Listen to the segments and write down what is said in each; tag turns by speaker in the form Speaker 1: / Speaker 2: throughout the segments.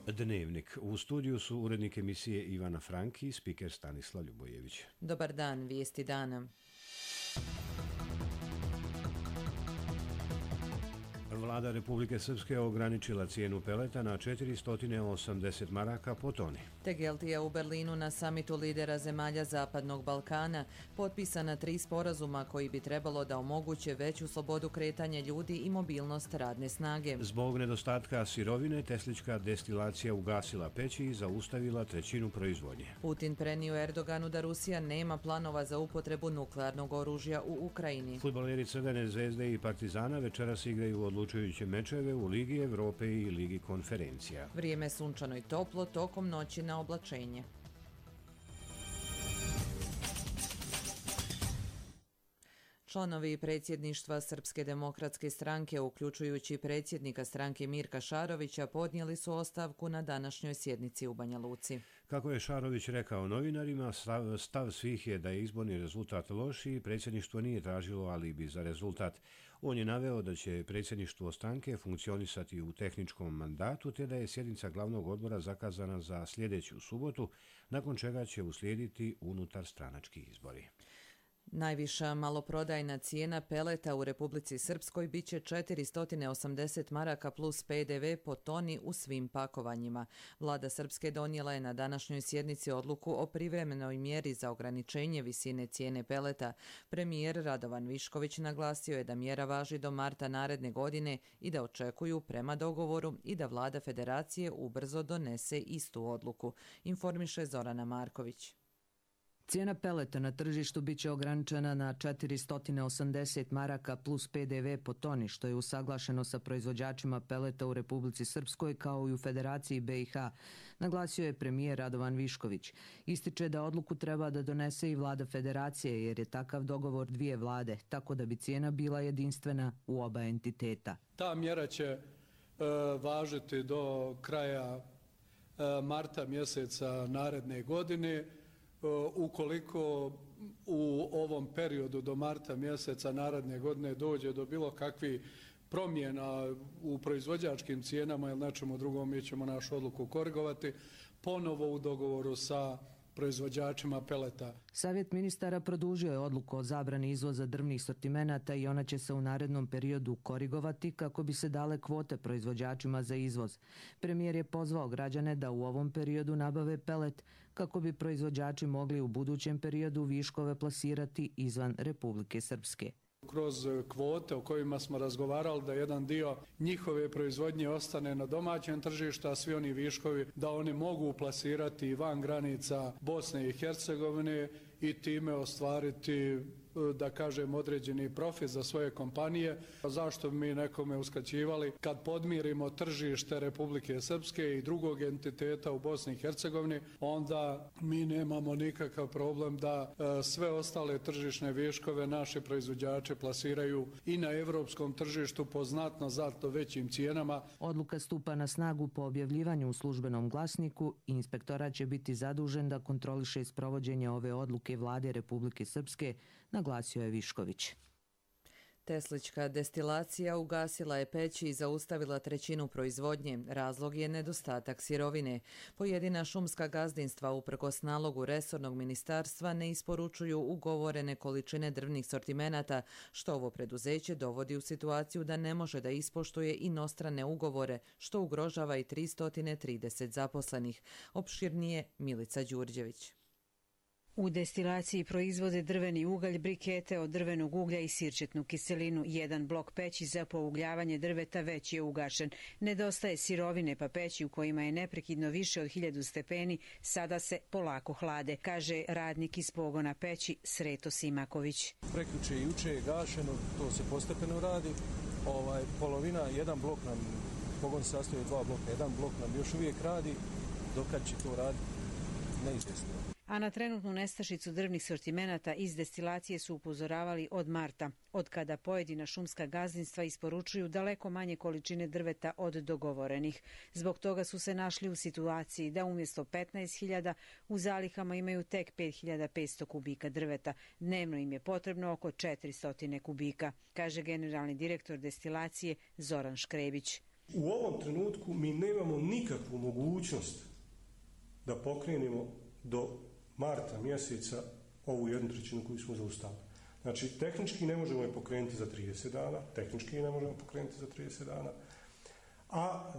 Speaker 1: Dnevnik. U studiju su urednik emisije Ivana Franki i spiker Stanislav Ljubojević.
Speaker 2: Dobar dan, vijesti dana.
Speaker 1: Vlada Republike Srpske ograničila cijenu peleta na 480 maraka po toni.
Speaker 2: Tegeltija u Berlinu na samitu lidera zemalja Zapadnog Balkana potpisana 3 sporazuma koji bi trebalo da omoguće veću slobodu kretanja ljudi i mobilnost radne snage.
Speaker 1: Zbog nedostatka sirovine, teslička destilacija ugasila peći i zaustavila trećinu proizvodnje.
Speaker 2: Putin prenio Erdoganu da Rusija nema planova za upotrebu nuklearnog oružja u Ukrajini.
Speaker 1: Fudbaleri Crvene zvezde i Partizana večeras igraju odlučujuće mečeve u Ligi Evrope i Ligi konferencija.
Speaker 2: Vrijeme sunčano i toplo, tokom noći na oblačenje. Članovi predsjedništva Srpske demokratske stranke, uključujući predsjednika stranke Mirka Šarovića, podnijeli su ostavku na današnjoj sjednici u Banja Luci.
Speaker 1: Kako je Šarović rekao novinarima, stav svih je da je izborni rezultat loš i predsjedništvo nije tražilo alibi za rezultat. On je naveo da će predsjedništvo stranke funkcionisati u tehničkom mandatu, te da je sjednica glavnog odbora zakazana za sljedeću subotu, nakon čega će uslijediti unutarstranački izbori.
Speaker 2: Najviša maloprodajna cijena peleta u Republici Srpskoj biće 480 maraka plus PDV po toni u svim pakovanjima. Vlada Srpske donijela je na današnjoj sjednici odluku o privremenoj mjeri za ograničenje visine cijene peleta. Premijer Radovan Višković naglasio je da mjera važi do marta naredne godine i da očekuju prema dogovoru i da Vlada Federacije ubrzo donese istu odluku, informiše Zorana Marković.
Speaker 3: Cijena peleta na tržištu biće ograničena na 480 maraka plus PDV po toni, što je usaglašeno sa proizvođačima peleta u Republici Srpskoj kao i u Federaciji BiH, naglasio je premijer Radovan Višković. Ističe da odluku treba da donese i Vlada Federacije jer je takav dogovor dvije vlade, tako da bi cijena bila jedinstvena u oba entiteta.
Speaker 4: Ta mjera će važiti do kraja marta mjeseca naredne godine. Ukoliko u ovom periodu do marta mjeseca naredne godine dođe do bilo kakvih promjena u proizvođačkim cijenama ili nečemu drugom, mi ćemo našu odluku korigovati ponovo u dogovoru sa proizvođačima peleta.
Speaker 3: Savjet ministara produžio je odluku o zabrani izvoza drvnih sortimenata i ona će se u narednom periodu korigovati kako bi se dale kvote proizvođačima za izvoz. Premijer je pozvao građane da u ovom periodu nabave pelet kako bi proizvođači mogli u budućem periodu viškove plasirati izvan Republike Srpske.
Speaker 4: Kroz kvote o kojima smo razgovarali da jedan dio njihove proizvodnje ostane na domaćem tržištu, a svi oni viškovi da oni mogu plasirati van granica Bosne i Hercegovine i time ostvariti, da kažem, određeni profit za svoje kompanije. Zašto bi mi nekome uskraćivali kad podmirimo tržište Republike Srpske i drugog entiteta u Bosni i Hercegovini, onda mi nemamo nikakav problem da sve ostale tržišne viškove naši proizvođači plasiraju i na evropskom tržištu po znatno većim cijenama.
Speaker 3: Odluka stupa na snagu po objavljivanju u službenom glasniku i inspektorat će biti zadužen da kontroliše sprovođenje ove odluke Vlade Republike Srpske, naglasio je Višković.
Speaker 2: Teslička destilacija ugasila je peći i zaustavila trećinu proizvodnje. Razlog je nedostatak sirovine. Pojedina šumska gazdinstva uprkos nalogu resornog ministarstva ne isporučuju ugovorene količine drvnih sortimenata, što ovo preduzeće dovodi u situaciju da ne može da ispoštuje inostrane ugovore, što ugrožava i 330 zaposlenih. Opširnije Milica Đurđević.
Speaker 5: U destilaciji proizvode drveni ugalj, brikete od drvenog uglja i sirčetnu kiselinu. Jedan blok peći za pougljavanje drveta već je ugašen. Nedostaje sirovine, pa peći u kojima je neprekidno više od 1000 stepeni sada se polako hlade, kaže radnik iz pogona peći Sreto Simaković.
Speaker 6: Prekjuče i juče je gašeno, to se postepeno radi. Polovina, jedan blok nam, pogon se sastoji od 2 bloka, jedan blok nam još uvijek radi, dokad će to raditi, neizvjesno.
Speaker 5: A na trenutnu nestašicu drvnih sortimenata iz destilacije su upozoravali od marta, od kada pojedina šumska gazdinstva isporučuju daleko manje količine drveta od dogovorenih. Zbog toga su se našli u situaciji da umjesto 15.000 u zalihama imaju tek 5.500 kubika drveta. Dnevno im je potrebno oko 400 kubika, kaže generalni direktor destilacije Zoran Škrebić.
Speaker 7: U ovom trenutku mi nemamo nikakvu mogućnost da pokrenemo do marta mjeseca ovu 1/3 koju smo zaustavili. Znači, tehnički ne možemo je pokrenuti za 30 dana, a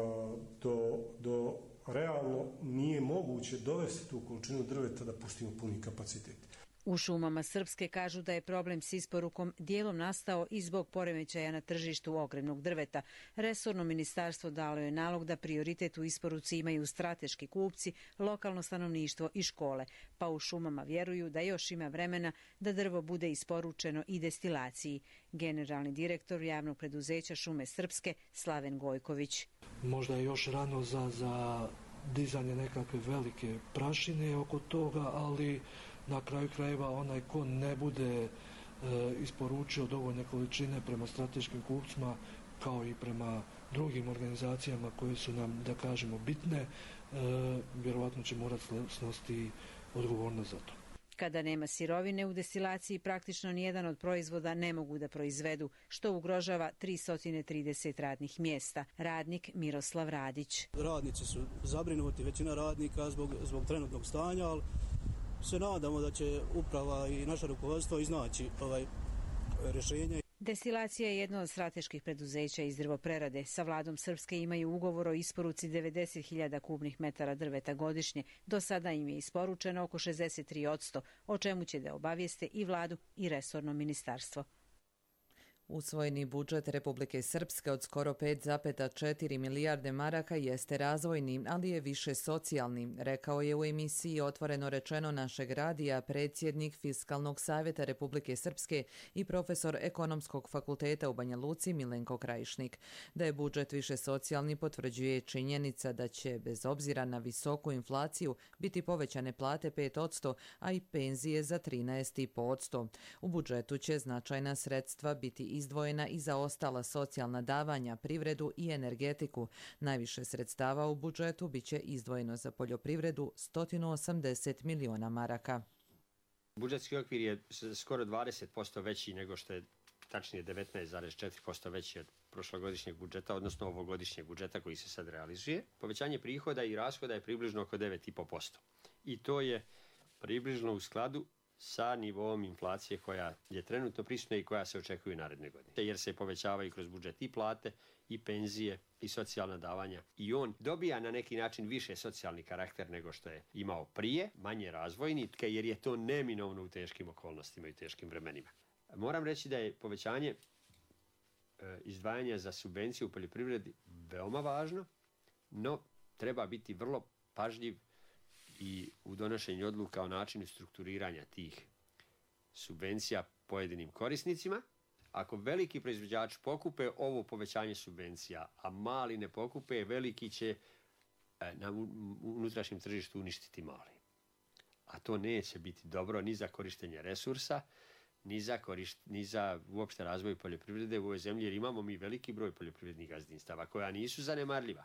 Speaker 7: do realno nije moguće dovesti tu količinu drveta da pustimo puni kapacitet.
Speaker 5: U šumama Srpske kažu da je problem s isporukom dijelom nastao i zbog poremećaja na tržištu ogrevnog drveta. Resorno ministarstvo dalo je nalog da prioritet u isporuci imaju strateški kupci, lokalno stanovništvo i škole, pa u šumama vjeruju da još ima vremena da drvo bude isporučeno i destilaciji. Generalni direktor javnog preduzeća Šume Srpske Slaven Gojković.
Speaker 8: Možda je još rano za dizanje nekakve velike prašine oko toga, ali na kraju krajeva onaj ko ne bude isporučio dovoljne količine prema strateškim kupcima kao i prema drugim organizacijama koje su nam, da kažemo, bitne, vjerovatno će morati snositi odgovornost za to.
Speaker 5: Kada nema sirovine u destilaciji, praktično nijedan od proizvoda ne mogu da proizvedu, što ugrožava 330 radnih mjesta. Radnik Miroslav Radić.
Speaker 9: Radnici su zabrinuti, većina radnika zbog trenutnog stanja, ali se nadamo da će uprava i naše rukovodstvo iznaći rješenje.
Speaker 5: Destilacija je jedno od strateških preduzeća iz drvoprerade. Sa vladom Srpske imaju ugovor o isporuci 90.000 kubnih metara drveta godišnje. Do sada im je isporučeno oko 63%, o čemu će da obavijeste i vladu i resorno ministarstvo.
Speaker 2: Usvojeni budžet Republike Srpske od skoro 5,4 milijarde maraka jeste razvojni, ali je više socijalni, rekao je u emisiji Otvoreno rečeno našeg radija predsjednik Fiskalnog savjeta Republike Srpske i profesor Ekonomskog fakulteta u Banja Luci Milenko Krajišnik. Da je budžet više socijalni potvrđuje činjenica da će, bez obzira na visoku inflaciju, biti povećane plate 5%, a i penzije za 13,5%. U budžetu će značajna sredstva biti izdvojena i za ostala socijalna davanja, privredu i energetiku. Najviše sredstava u budžetu biće izdvojeno za poljoprivredu 180 miliona maraka.
Speaker 10: Budžetski okvir je skoro 20% veći nego što je, tačnije 19,4% veći od prošlogodišnjeg budžeta, odnosno ovogodišnjeg budžeta koji se sad realizuje. Povećanje prihoda i rashoda je približno oko 9,5%. I to je približno u skladu sa nivoom inflacije koja je trenutno prisutna i koja se očekuje naredne godine. Jer se povećavaju kroz budžet i plate, i penzije, i socijalna davanja. I on dobija na neki način više socijalni karakter nego što je imao prije, manje razvojni, jer je to neminovno u teškim okolnostima i teškim vremenima. Moram reći da je povećanje izdvajanja za subvenciju u poljoprivredi veoma važno, no treba biti vrlo pažljiv i u donošenju odluka o načinu strukturiranja tih subvencija pojedinim korisnicima. Ako veliki proizvođač pokupe ovo povećanje subvencija, a mali ne pokupe, veliki će na unutrašnjem tržištu uništiti mali. A to neće biti dobro ni za korištenje resursa, ni za uopšte razvoj poljoprivrede u ovoj zemlji, jer imamo mi veliki broj poljoprivrednih gazdinstava koja nisu zanemarljiva.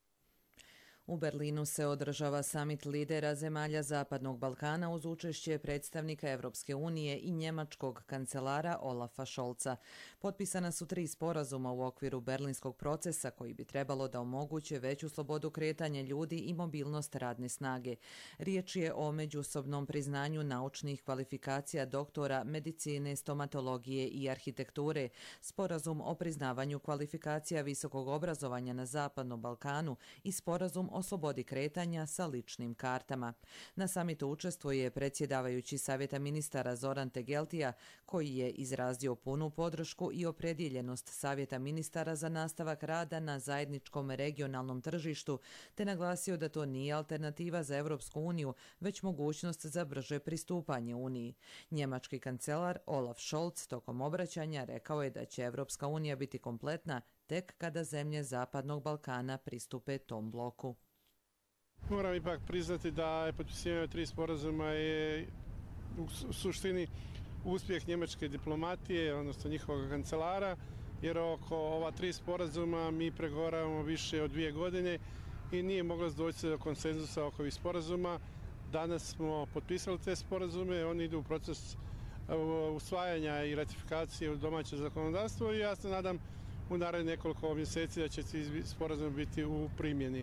Speaker 2: U Berlinu se održava samit lidera zemalja Zapadnog Balkana uz učešće predstavnika Evropske unije i njemačkog kancelara Olafa Scholza. Potpisana su 3 sporazuma u okviru berlinskog procesa koji bi trebalo da omoguće veću slobodu kretanja ljudi i mobilnost radne snage. Riječ je o međusobnom priznanju naučnih kvalifikacija doktora medicine, stomatologije i arhitekture, sporazum o priznavanju kvalifikacija visokog obrazovanja na Zapadnom Balkanu i sporazum o slobodi kretanja sa ličnim kartama. Na samitu učestvuje predsjedavajući Savjeta ministara Zoran Tegeltija, koji je izrazio punu podršku i opredjeljenost Savjeta ministara za nastavak rada na zajedničkom regionalnom tržištu, te naglasio da to nije alternativa za Europsku uniju, već mogućnost za brže pristupanje Uniji. Njemački kancelar Olaf Scholz tokom obraćanja rekao je da će Europska unija biti kompletna tek kada zemlje Zapadnog Balkana pristupe tom bloku.
Speaker 11: Moram ipak priznati da je potpisivanje 3 sporazuma je u suštini uspjeh njemačke diplomatije, odnosno njihovog kancelara, jer oko ova 3 sporazuma mi pregovaramo više od 2 godine i nije moglo doći do konsenzusa oko ovih sporazuma. Danas smo potpisali te sporazume, oni idu u proces usvajanja i ratifikacije u domaće zakonodavstvo i ja se nadam u narednih nekoliko mjeseci da će ti sporazum biti u primjeni.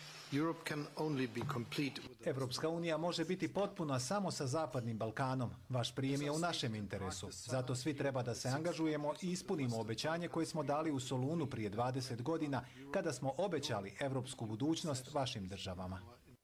Speaker 12: Evropska unija može biti potpuna samo sa Zapadnim Balkanom. Vaš prijem je u našem interesu. Zato svi treba da se angažujemo i ispunimo obećanje koje smo dali u Solunu prije 20 godina kada smo obećali evropsku budućnost vašim državama.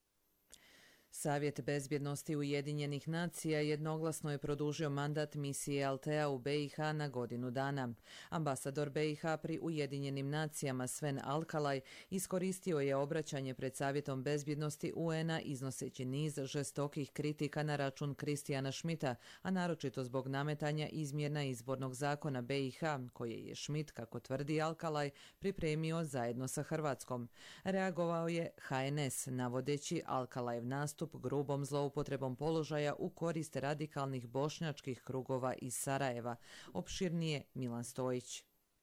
Speaker 2: Savjet bezbjednosti Ujedinjenih nacija jednoglasno je produžio mandat misije Altea u BiH na godinu dana. Ambasador BiH pri Ujedinjenim nacijama Sven Alkalaj iskoristio je obraćanje pred Savjetom bezbjednosti UN-a iznoseći niz žestokih kritika na račun Kristijana Schmidta, a naročito zbog nametanja izmjena izbornog zakona BiH, koje je Schmidt, kako tvrdi Alkalaj, pripremio zajedno sa Hrvatskom. Reagovao je HNS, navodeći Alkalajev nastup grubom zloupotrebom položaja u korist radikalnih bošnjačkih krugova iz Sarajeva. Opširnije Milan Stojić.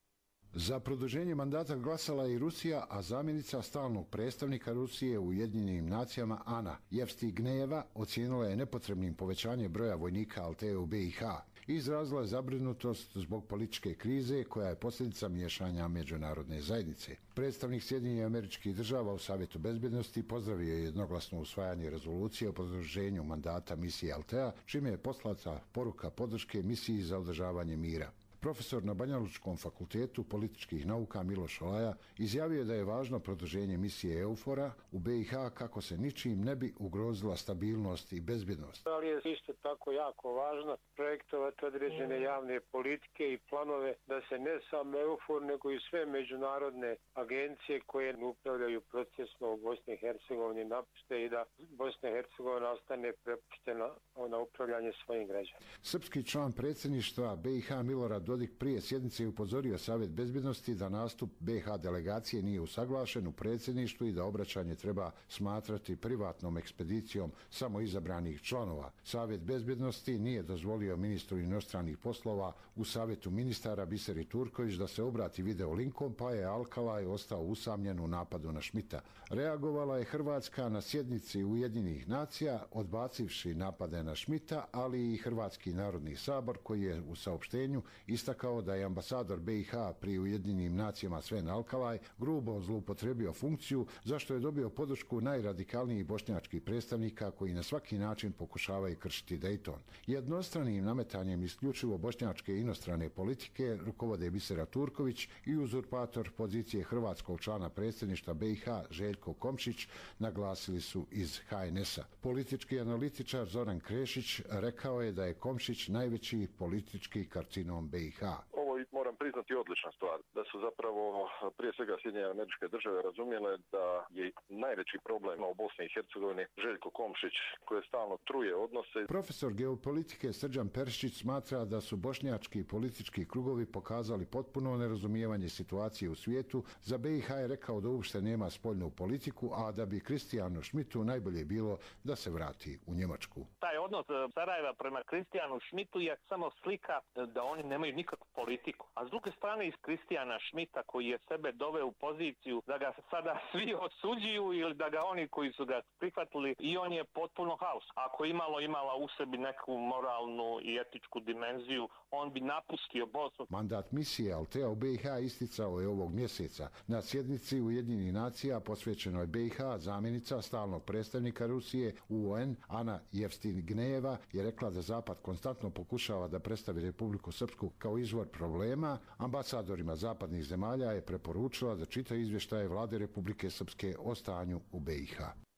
Speaker 13: Za produženje mandata glasala i Rusija, a zamjenica stalnog predstavnika Rusije u Ujedinjenim nacijama Ana Jevstignejeva ocijenila je nepotrebnim povećanje broja vojnika Altea u BiH. Izrazila je zabrinutost zbog političke krize koja je posljedica miješanja međunarodne zajednice. Predstavnik Sjedinjenih Američkih Država u Savjetu bezbjednosti pozdravio je jednoglasno usvajanje rezolucije o produženju mandata misije Altea, čime je poslata poruka podrške misiji za održavanje mira. Profesor na Banjalučkom fakultetu političkih nauka Miloš Olaja izjavio je da je važno produženje misije EUFOR-a u BiH kako se ničim ne bi ugrozila stabilnost i bezbjednost.
Speaker 14: Ali je isto tako jako važno projektovati određene javne politike i planove da se ne samo EUFOR nego i sve međunarodne agencije koje upravljaju procesno u Bosni i Hercegovini napuste i da Bosna i Hercegovina ostane prepuštena na upravljanje svojim građanima.
Speaker 13: Srpski član predsjedništva BiH Milorad Dodik prije sjednice upozorio Savjet bezbjednosti da nastup BiH delegacije nije usaglašen u predsjedništvu i da obraćanje treba smatrati privatnom ekspedicijom samo izabranih članova. Savjet bezbjednosti nije dozvolio ministru inostranih poslova u Savjetu ministara Biseri Turković da se obrati video linkom, pa je Alkalaj ostao usamljen u napadu na Schmidta. Reagovala je Hrvatska na sjednici Ujedinjenih nacija, odbacivši napade na Schmidta, ali i Hrvatski narodni sabor koji je u saopštenju istakao da je ambasador BiH pri Ujedinjenim nacijama Sven Alkalaj grubo zloupotrebio funkciju, zašto je dobio podršku najradikalnijih bošnjačkih predstavnika koji na svaki način pokušavaju kršiti Dayton. Jednostranim nametanjem isključivo bošnjačke inostrane politike rukovode Bisera Turković i uzurpator pozicije hrvatskog člana predsjedništva BiH Željko Komšić, naglasili su iz HNS-a. Politički analitičar Zoran Krešić rekao je da je Komšić najveći politički karcinom BiH.
Speaker 15: Ovo moram priznati odlična stvar, da su zapravo prije svega Sjedinjene Američke Države razumjele da je najveći problem u Bosni i Hercegovini Željko Komšić koji stalno truje odnose.
Speaker 13: Profesor geopolitike Srđan Peršić smatra da su bošnjački politički krugovi pokazali potpuno nerazumijevanje situacije u svijetu. Za BiH je rekao da uopšte nema spoljnu politiku, a da bi Kristijanu Schmidtu najbolje bilo da se vrati u Njemačku.
Speaker 16: Taj odnos Sarajeva prema Kristijanu Schmidtu je samo slika da oni nemaju nikakvu politiku. A s druge strane iz Kristijana Schmidta koji je sebe doveo u poziciju da ga sada svi osuđuju ili da ga oni koji su ga prihvatili, i on je potpuno haos. Ako imala u sebi neku moralnu i etičku dimenziju, on bi napustio Bosnu.
Speaker 13: Mandat misije Altea u BiH isticao je ovog mjeseca. Na sjednici Ujedinjenih nacija posvećenoj BiH zamjenica stalnog predstavnika Rusije u UN Ana Jevstignejeva je rekla da Zapad konstantno pokušava da predstavi Republiku Srpsku kao izvor problema. Ambasadorima zapadnih zemalja je preporučila da čitaju izvještaje vlade Republike Srpske o stanju u BiH.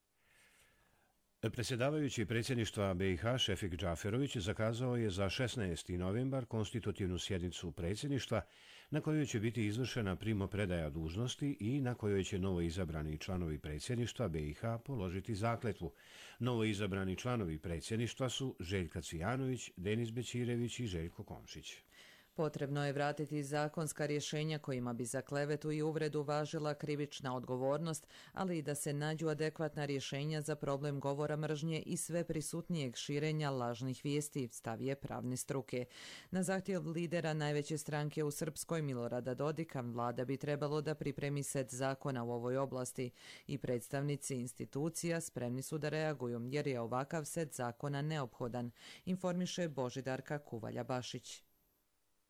Speaker 1: Predsjedavajući predsjedništva BiH Šefik Džaferović zakazao je za 16. novembar konstitutivnu sjednicu predsjedništva na kojoj će biti izvršena primopredaja dužnosti i na kojoj će novo izabrani članovi predsjedništva BiH položiti zakletvu. Novo izabrani članovi predsjedništva su Željka Cvijanović, Denis Bećirević i Željko Komšić.
Speaker 2: Potrebno je vratiti zakonska rješenja kojima bi za klevetu i uvredu važila krivična odgovornost, ali i da se nađu adekvatna rješenja za problem govora mržnje i sve prisutnijeg širenja lažnih vijesti, stav je pravne struke. Na zahtjev lidera najveće stranke u Srpskoj Milorada Dodika, vlada bi trebalo da pripremi set zakona u ovoj oblasti i predstavnici institucija spremni su da reaguju jer je ovakav set zakona neophodan, informiše Božidarka Kuvalja-Bašić.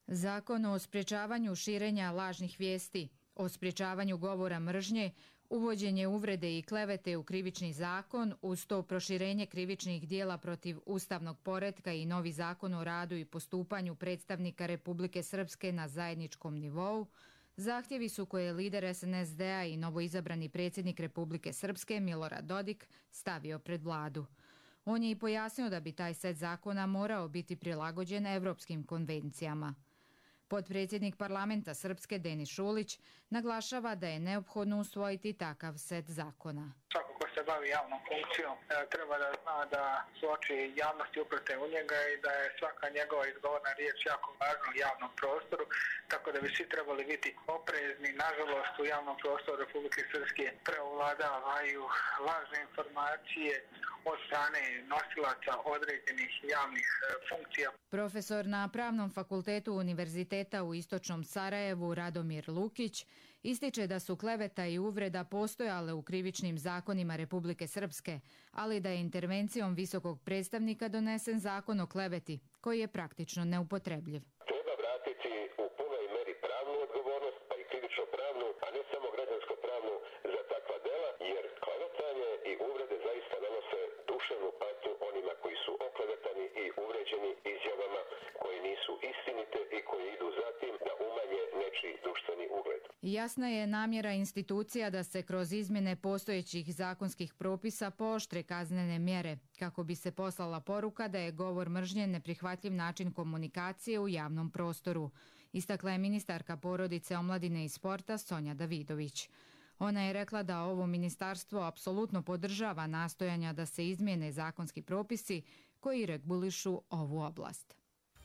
Speaker 17: Zakon o sprječavanju širenja lažnih vijesti, o sprječavanju govora mržnje, uvođenje uvrede i klevete u krivični zakon, uz to proširenje krivičnih dijela protiv ustavnog poretka i novi zakon o radu i postupanju predstavnika Republike Srpske na zajedničkom nivou, zahtjevi su koje je lider SNSD-a i novoizabrani predsjednik Republike Srpske Milorad Dodik stavio pred vladu. On je i pojasnio da bi taj set zakona morao biti prilagođen evropskim konvencijama. Potpredsjednik parlamenta Srpske Denis Šulić naglašava da je neophodno usvojiti takav set zakona.
Speaker 18: Svako ko se bavi javnom funkcijom treba da zna da su oči javnosti uprte u njega i da je svaka njegova izgovorna riječ jako važna u javnom prostoru, tako da bi svi trebali biti oprezni. Nažalost, u javnom prostoru Republike Srpske preovladavaju lažne informacije od strane nosilaca određenih javnih funkcija.
Speaker 17: Profesor na Pravnom fakultetu Univerziteta u Istočnom Sarajevu Radomir Lukić ističe da su kleveta i uvreda postojale u krivičnim zakonima Republike Srpske, ali da je intervencijom visokog predstavnika donesen zakon o kleveti, koji je praktično neupotrebljiv.
Speaker 19: Treba vratiti u punoj meri pravnu odgovornost, pa i krivično pravnu, a ne samo građansko pravnu za takva dela, jer klevetanje i uvrede zaista nanose duševnu patnju onima koji su oklevetani i uvređeni izjavama koje nisu istinite i koje idu za tim da umanje nečiji društveni ugled.
Speaker 17: Jasna je namjera institucija da se kroz izmjene postojećih zakonskih propisa pooštre kaznene mjere, kako bi se poslala poruka da je govor mržnje neprihvatljiv način komunikacije u javnom prostoru, istakla je ministarka porodice, omladine i sporta Sonja Davidović. Ona je rekla da ovo ministarstvo apsolutno podržava nastojanja da se izmijene zakonski propisi koji regulišu ovu oblast.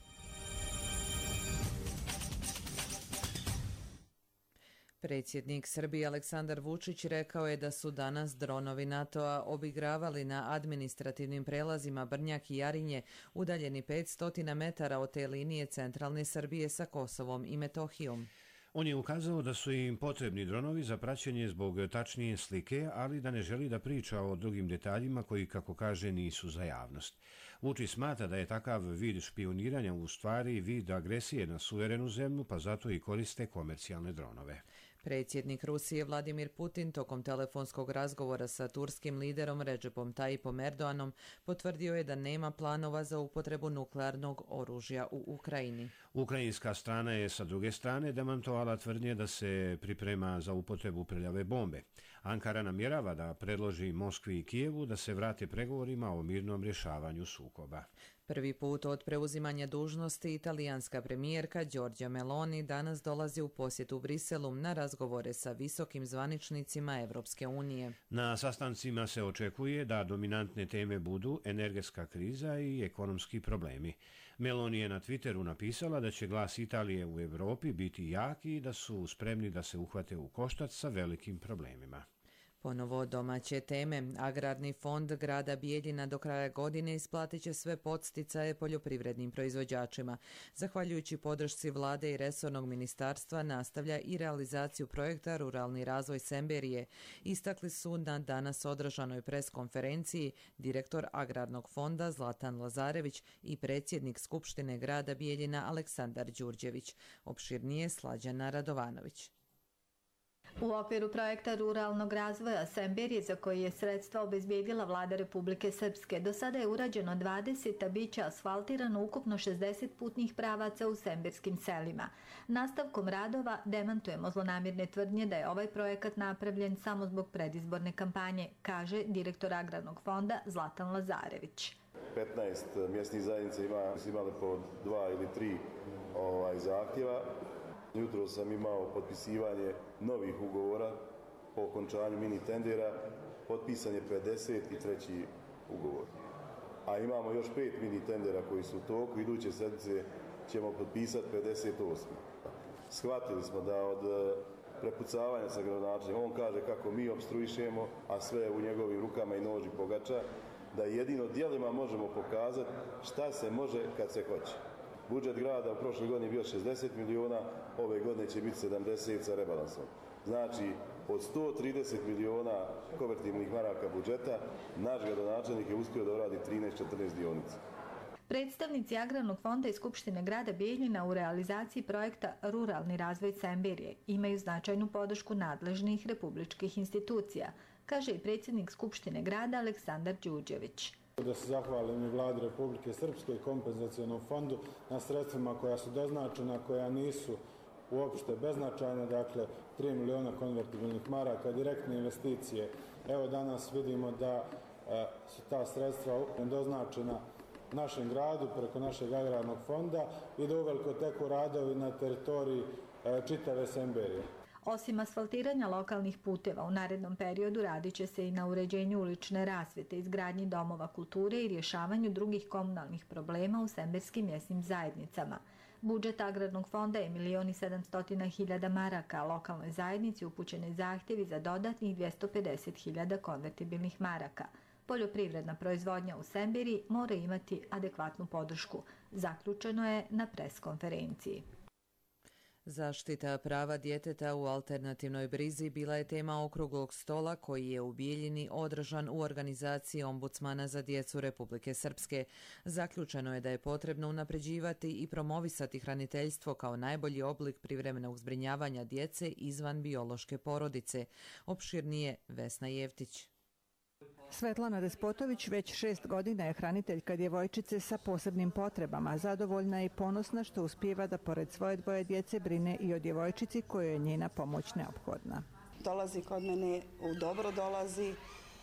Speaker 2: Predsjednik Srbije Aleksandar Vučić rekao je da su danas dronovi NATO-a obigravali na administrativnim prelazima Brnjak i Jarinje, udaljeni 500 metara od te linije centralne Srbije sa Kosovom i Metohijom.
Speaker 1: On je ukazao da su im potrebni dronovi za praćenje zbog tačnije slike, ali da ne želi da priča o drugim detaljima koji, kako kaže, nisu za javnost. Vučić smatra da je takav vid špioniranja u stvari vid agresije na suverenu zemlju, pa zato i koriste komercijalne dronove.
Speaker 2: Predsjednik Rusije Vladimir Putin tokom telefonskog razgovora sa turskim liderom Recepom Tayyipom Erdoganom potvrdio je da nema planova za upotrebu nuklearnog oružja u Ukrajini.
Speaker 1: Ukrajinska strana je sa druge strane demantovala tvrdnje da se priprema za upotrebu prljave bombe. Ankara namjerava da predloži Moskvi i Kijevu da se vrate pregovorima o mirnom rješavanju sukoba.
Speaker 2: Prvi put od preuzimanja dužnosti italijanska premijerka Giorgia Meloni danas dolazi u posjetu Briselu na razgovore sa visokim zvaničnicima Evropske unije.
Speaker 1: Na sastancima se očekuje da dominantne teme budu energetska kriza i ekonomski problemi. Meloni je na Twitteru napisala da će glas Italije u Europi biti jak i da su spremni da se uhvate u koštac sa velikim problemima.
Speaker 2: Ponovo domaće teme. Agrarni fond grada Bijeljina do kraja godine isplatit će sve podsticaje poljoprivrednim proizvođačima. Zahvaljujući podršci vlade i resornog ministarstva nastavlja i realizaciju projekta Ruralni razvoj Semberije. Istakli su na danas održanoj preskonferenciji direktor Agrarnog fonda Zlatan Lazarević i predsjednik Skupštine grada Bijeljina Aleksandar Đurđević. Opširnije Slađana Radovanović.
Speaker 20: U okviru projekta Ruralnog razvoja Semberije, za koji je sredstva obezbijedila vlada Republike Srpske, do sada je urađeno 20, a bit će asfaltirano ukupno 60 putnih pravaca u semberskim selima. Nastavkom radova demantujemo zlonamirne tvrdnje da je ovaj projekat napravljen samo zbog predizborne kampanje, kaže direktor Agrarnog fonda Zlatan Lazarević.
Speaker 21: 15 mjesnih zajednica imali po 2 ili 3 zahtjeva. Jutro sam imao potpisivanje novih ugovora po okončanju mini tendera, potpisan je 53. ugovor. A imamo još 5 mini tendera koji su u toku, iduće sedmice ćemo potpisati 58. Shvatili smo da od prepucavanja sa gradonačelnikom, on kaže kako mi opstruišemo, a sve u njegovim rukama i noži pogača, da jedino djelima možemo pokazati šta se može kad se hoće. Budžet grada u prošloj godini bio 60 miliona, ove godine će biti 70 sa rebalansom. Znači, od 130 miliona konvertibilnih maraka budžeta, naš gradonačelnik je uspio da uradi 13-14 dionica.
Speaker 20: Predstavnici Agrarnog fonda i Skupštine grada Bijeljina u realizaciji projekta Ruralni razvoj Semberije imaju značajnu podršku nadležnih republičkih institucija, kaže i predsjednik Skupštine grada Aleksandar Đurđević.
Speaker 4: Da se zahvalim i Vladi Republike Srpske i kompenzacionom fondu na sredstvima koja su doznačena, koja nisu uopšte beznačajna, dakle 3 miliona konvertibilnih maraka, direktne investicije. Evo danas vidimo da su ta sredstva doznačena našem gradu preko našeg agrarnog fonda i da uveliko teku radovi na teritoriji čitave Semberije.
Speaker 20: Osim asfaltiranja lokalnih puteva, u narednom periodu radit će se i na uređenju ulične rasvjete, izgradnji domova kulture i rješavanju drugih komunalnih problema u semberskim mjesnim zajednicama. Budžet Agrarnog fonda je 1.700.000 maraka, a lokalnoj zajednici upućeni zahtjevi za dodatnih 250.000 konvertibilnih maraka. Poljoprivredna proizvodnja u Semberiji mora imati adekvatnu podršku, zaključeno je na preskonferenciji.
Speaker 2: Zaštita prava djeteta u alternativnoj brizi bila je tema okruglog stola koji je u Bijeljini održan u organizaciji Ombudsmana za djecu Republike Srpske. Zaključeno je da je potrebno unapređivati i promovisati hraniteljstvo kao najbolji oblik privremenog zbrinjavanja djece izvan biološke porodice. Opširnije Vesna Jevtić.
Speaker 22: Svetlana Despotović već 6 godina je hraniteljka djevojčice sa posebnim potrebama. Zadovoljna je i ponosna što uspijeva da pored svoje dvoje djece brine i o djevojčici kojoj je njena pomoć neophodna.
Speaker 23: Dolazi kod mene, u dobro dolazi.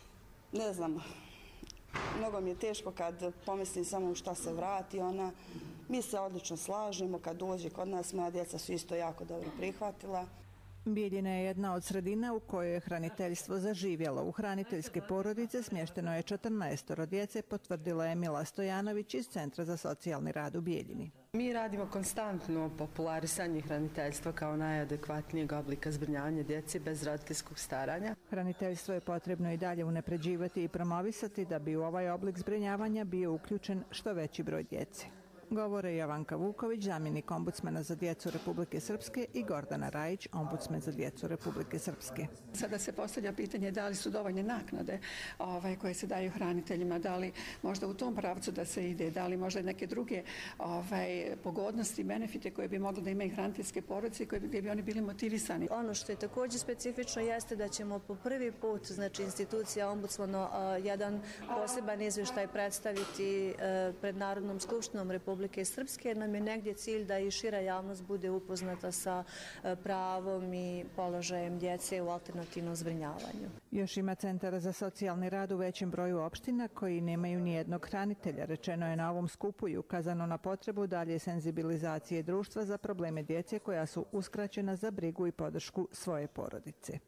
Speaker 23: Ne znam, mnogo mi je teško kad pomislim samo šta se vrati ona. Mi se odlično slažemo, kad dođe kod nas, moja djeca su isto jako dobro prihvatila.
Speaker 22: Bijeljina je jedna od sredina u kojoj je hraniteljstvo zaživjelo. U hraniteljske porodice smješteno je 14 djece, potvrdila je Mila Stojanović iz Centra za socijalni rad u Bijeljini.
Speaker 24: Mi radimo konstantno popularisanje hraniteljstva kao najadekvatnijeg oblika zbrinjavanja djece bez roditeljskog staranja.
Speaker 22: Hraniteljstvo je potrebno i dalje unapređivati i promovisati da bi u ovaj oblik zbrinjavanja bio uključen što veći broj djece. Govore Jovanka Vuković, zamjenik ombudsmana za djecu Republike Srpske, i Gordana Rajić, ombudsman za djecu Republike Srpske.
Speaker 25: Sada se postavlja pitanje da li su dovoljne naknade koje se daju hraniteljima, da li možda u tom pravcu da se ide, da li možda neke druge pogodnosti, benefite koje bi mogli da imaju hraniteljske porodice gdje bi oni bili motivisani.
Speaker 26: Ono što je također specifično jeste da ćemo po prvi put, znači institucija ombudsmana, jedan poseban izvještaj predstaviti pred Narodnom skupštinom Republike Srpske, jer nam je negdje cilj da i šira javnost bude upoznata sa pravom i položajem djece u alternativnom zbrinjavanju.
Speaker 22: Još ima Centara za socijalni rad u većem broju opština koji nemaju ni jednog hranitelja. Rečeno je na ovom skupu i ukazano na potrebu dalje senzibilizacije društva za probleme djece koja su uskraćena za brigu i podršku svoje porodice.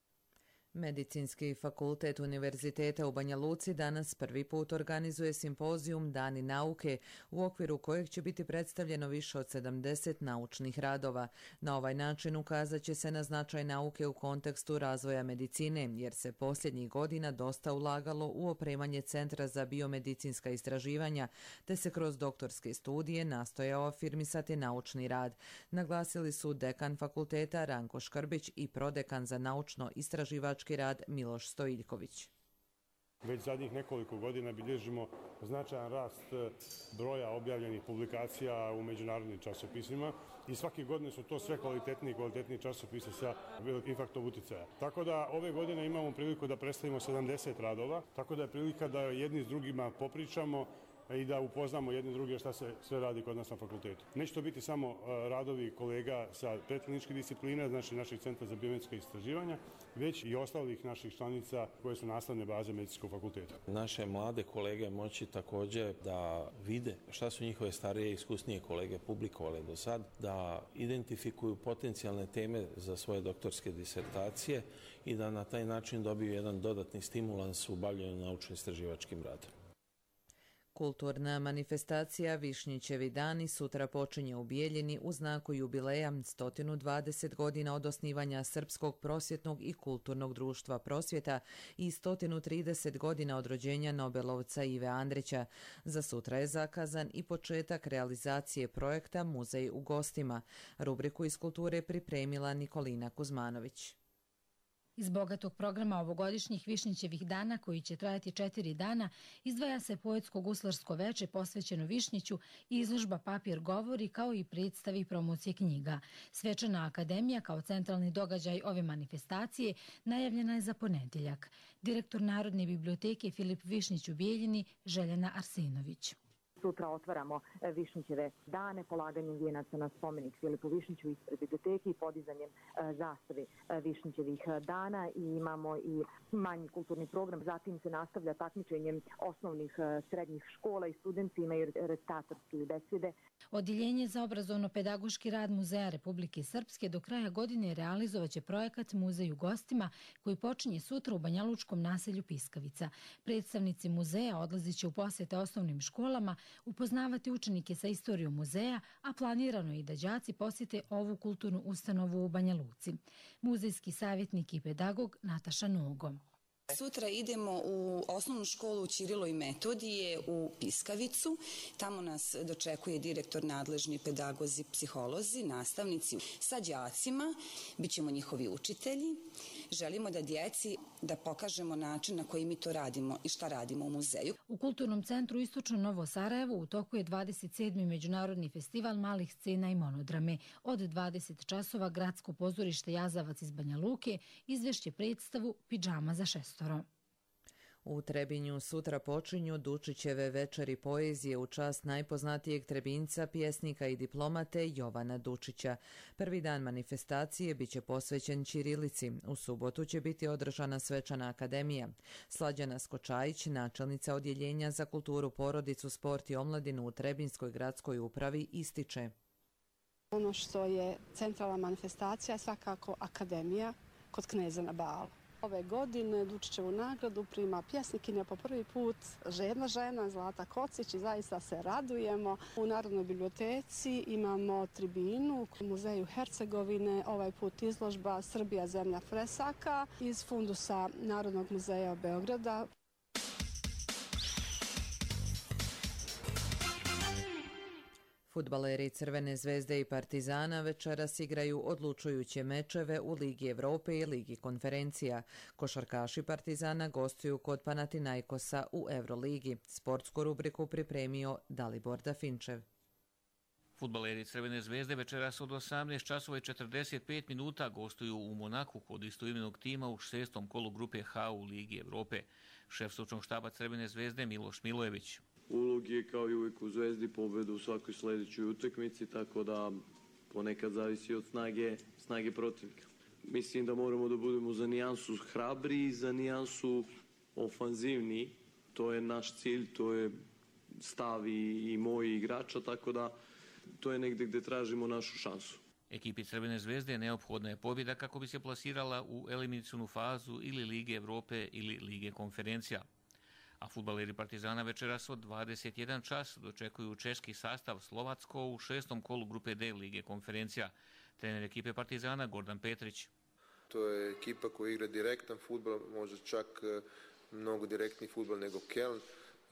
Speaker 2: Medicinski fakultet Univerziteta u Banja Luci danas prvi put organizuje simpozijum Dani nauke, u okviru kojeg će biti predstavljeno više od 70 naučnih radova. Na ovaj način ukazat će se na značaj nauke u kontekstu razvoja medicine, jer se posljednjih godina dosta ulagalo u opremanje Centra za biomedicinska istraživanja, te se kroz doktorske studije nastojao afirmisati naučni rad. Naglasili su dekan fakulteta Ranko Škrbić i prodekan za naučno-istraživački rad Miloš Stojiljković.
Speaker 27: Već zadnjih nekoliko godina bilježimo značajan rast broja objavljenih publikacija u međunarodnim časopisima i svake godine su to sve kvalitetniji časopisi sa velikim faktom uticaja. Tako da ove godine imamo priliku da predstavimo 70 radova, tako da je prilika da jedni s drugima popričamo i da upoznamo jedni druge šta se sve radi kod nas na fakultetu. Neće to biti samo radovi kolega sa predkliničkih disciplina, znači naših Centra za biomedicinska istraživanja, već i ostalih naših članica koje su nastavne baze medicinskog fakulteta.
Speaker 28: Naše mlade kolege moći također da vide šta su njihove starije i iskusnije kolege publikovale do sad, da identifikuju potencijalne teme za svoje doktorske disertacije i da na taj način dobiju jedan dodatni stimulans u bavljanju naučno-istraživačkim radom.
Speaker 2: Kulturna manifestacija Višnjićevi dani sutra počinje u Bijeljini u znaku jubileja 120 godina od osnivanja Srpskog prosvjetnog i kulturnog društva Prosvjeta i 130 godina od rođenja Nobelovca Ive Andrića. Za sutra je zakazan i početak realizacije projekta Muzej u gostima. Rubriku iz kulture pripremila Nikolina Kuzmanović.
Speaker 17: Iz bogatog programa ovogodišnjih Višnjićevih dana, koji će trajati 4 dana, izdvaja se poetsko-guslarsko veče posvećeno Višnjiću i izložba Papir govori, kao i predstavi promocije knjiga. Svečana akademija kao centralni događaj ove manifestacije najavljena je za ponedjeljak. Direktor Narodne biblioteke Filip Višnjić u Bijeljini, Željana Arsenović.
Speaker 3: Sutra otvaramo Višnjićeve dane polaganjem vijenaca na spomenik Filipu Višnjiću ispred biblioteke i podizanjem zastave Višnjićevih dana i imamo i manji kulturni program. Zatim se nastavlja takmičenjem osnovnih srednjih škola i studenti imaju recitatorske besjede.
Speaker 17: Odjeljenje za obrazovno-pedagoški rad Muzeja Republike Srpske do kraja godine realizovaće projekat Muzej u gostima, koji počinje sutra u banjalučkom naselju Piskavica. Predstavnici muzeja odlazit će u posjete osnovnim školama, upoznavati učenike sa istorijom muzeja, a planirano je i da đaci posjete ovu kulturnu ustanovu u Banja Luci. Muzejski savjetnik i pedagog Nataša Nogo.
Speaker 5: Sutra idemo u osnovnu školu Ćirilo i Metodije u Piskavicu. Tamo nas dočekuje direktor, nadležni pedagozi, psiholozi, nastavnici. Sa đacima bićemo njihovi učitelji. Želimo da djeci da pokažemo način na koji mi to radimo i šta radimo u muzeju.
Speaker 17: U Kulturnom centru Istočno Novo Sarajevo u toku je 27. Međunarodni festival malih scena i monodrame. Od 20 časova Gradsko pozorište Jazavac iz Banja Luke izvešće predstavu Pidžama za šestoro.
Speaker 2: U Trebinju sutra počinju Dučićeve večeri poezije u čast najpoznatijeg Trebinjca, pjesnika i diplomate Jovana Dučića. Prvi dan manifestacije biće posvećen ćirilici. U subotu će biti održana svečana akademija. Slađana Skočajić, načelnica Odjeljenja za kulturu, porodicu, sport i omladinu u Trebinjskoj gradskoj upravi, ističe.
Speaker 6: Ono što je centralna manifestacija je svakako akademija kod kneza na balu. Ove godine Dučićevu nagradu prima pjesnikinja po prvi put, žedna žena Zlata Kocić, i zaista se radujemo. U Narodnoj biblioteci imamo tribinu, u muzeju Hercegovine, ovaj put izložba Srbija zemlja fresaka iz fundusa Narodnog muzeja Beograda.
Speaker 2: Fudbaleri Crvene zvezde i Partizana večeras igraju odlučujuće mečeve u Ligi Evrope i Ligi konferencija. Košarkaši Partizana gostuju kod Panathinaikosa u Euroligi. Sportsku rubriku pripremio Dalibor Dafinčev.
Speaker 7: Fudbaleri Crvene zvezde večeras od 18:45 minuta gostuju u Monaku kod istoimenog tima u 6. kolu grupe H u Ligi Evrope. Šef stručnog štaba Crvene zvezde Miloš Milojević.
Speaker 8: Ulog je kao i uvijek u Zvezdi pobedu u svakoj sljedećoj utakmici, tako da ponekad zavisi od snage protivnika. Mislim da moramo da budemo za nijansu hrabri, za nijansu ofanzivni. To je naš cilj, to je stav i moji igrača, tako da to je negdje gdje tražimo našu šansu.
Speaker 7: Ekipi Crvene zvezde neophodna je pobjeda kako bi se plasirala u eliminacionu fazu ili Lige Evrope ili Lige konferencija. A fudbaleri Partizana večeras od 21 čas dočekuju češki sastav Slovacko u 6. kolu grupe D Lige konferencija. Trener ekipe Partizana Gordan Petrić.
Speaker 9: To je ekipa koja igra direktan fudbal, možda čak mnogo direktni fudbal nego Keln.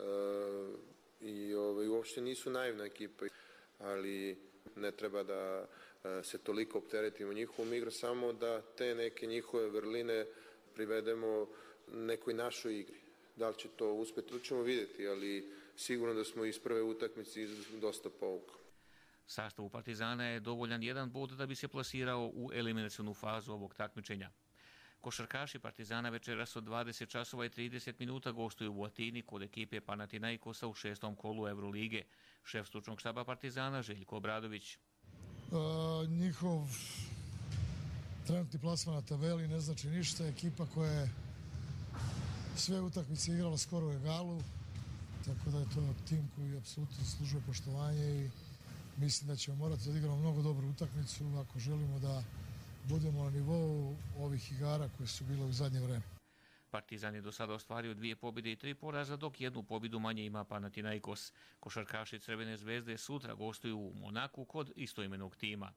Speaker 9: I uopšte nisu naivna ekipa, ali ne treba da se toliko opteretimo njihovom igrom, samo da te neke njihove vrline privedemo nekoj našoj igri. Da li će to uspjeti, to ćemo vidjeti, ali sigurno da smo iz prve utakmice izvukli dosta pouka.
Speaker 7: Sastavu Partizana je dovoljan jedan bod da bi se plasirao u eliminacionu fazu ovog takmičenja. Košarkaši Partizana večeras od 20:30 minuta gostuju u Atini kod ekipe Panathinaikosa u 6. kolu Eurolige. Šef stručnog štaba Partizana Željko Obradović.
Speaker 10: Njihov trenutni plasman na tabeli ne znači ništa. Ekipa koja je sve utakmice igrala skoro u egalu, tako da je to tim koji apsolutno zaslužuje poštovanje i mislim da ćemo morati da igramo mnogo dobru utakmicu ako želimo da budemo na nivou ovih igara koje su bile u zadnje vreme.
Speaker 7: Partizan je do sada ostvario 2 pobjede i 3 poraza, dok 1 pobjedu manje ima Panathinaikos. Košarkaši Crvene zvezde sutra gostuju u Monaku kod istoimenog tima.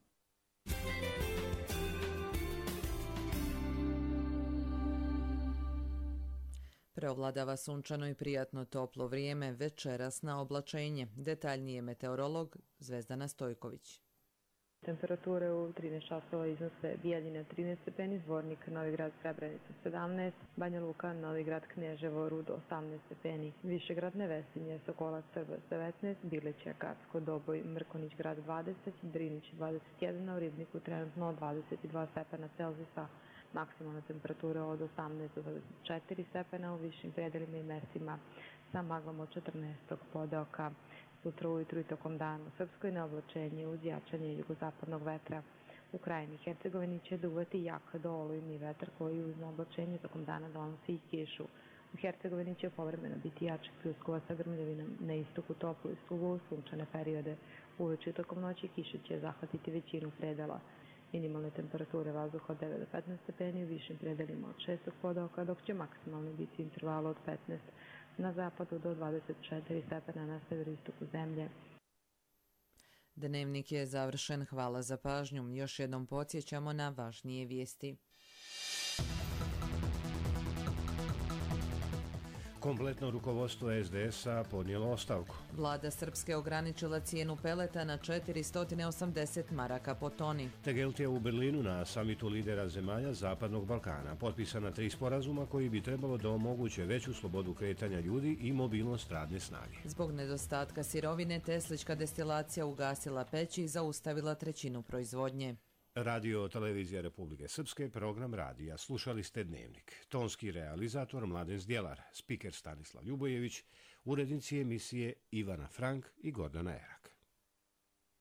Speaker 2: Preovladava sunčano i prijatno toplo vrijeme, večeras na oblačenje. Detaljnije meteorolog Zvezdana Stojković.
Speaker 3: Temperature u 13 časova iznose Bijeljina 13 stepeni, Zvornik, Novi Grad, Srebrenica 17, Banja Luka, Novi Grad, Kneževo, Rudo 18 stepeni, Višegrad, Nevesinje, Sokolac, Srba 19, Bilića, Karsko, Doboj, Mrkonić, Grad 20, Drinić 21, u Ribniku trenutno 22 stepena Celzijusa, maksimalna temperatura od 18 do 24 stepena u višim predelima i mestima sa maglom od 14. podeoka. Sutra ujutru i tokom dana u Srpskoj na oblačenje uz jačanje jugozapadnog vetra. U krajini Hercegovini će duvati jak do olujni vetar koji uz oblačenje tokom dana donosi i kišu. U Hercegovini će povremeno biti jačih pljuskova sa grmljavinom, na istoku toplu i suvo u sunčane periode. Uveče tokom noći kiša će zahvatiti većinu predela. Minimalne temperature vazduha od 9 do 15 stepeni u višim predelima od 6. podeoka, dok će maksimalno biti intervalo od 15 na zapadu do 24 stepena na severistoku zemlje.
Speaker 2: Dnevnik je završen. Hvala za pažnju. Još jednom podsjećamo na važnije vijesti.
Speaker 1: Kompletno rukovodstvo SDS-a podnijelo ostavku.
Speaker 2: Vlada Srpske ograničila cijenu peleta na 480 maraka po toni.
Speaker 1: Tegelt je u Berlinu na samitu lidera zemalja Zapadnog Balkana potpisana 3 sporazuma koji bi trebalo da omoguće veću slobodu kretanja ljudi i mobilnost radne snage.
Speaker 2: Zbog nedostatka sirovine, teslička destilacija ugasila peći i zaustavila trećinu proizvodnje.
Speaker 1: Radio Televizija Republike Srpske, program radija. Slušali ste Dnevnik. Tonski realizator Mladen Zdjelar, spiker Stanislav Ljubojević, urednici emisije Ivana Frank i Gordana Erak.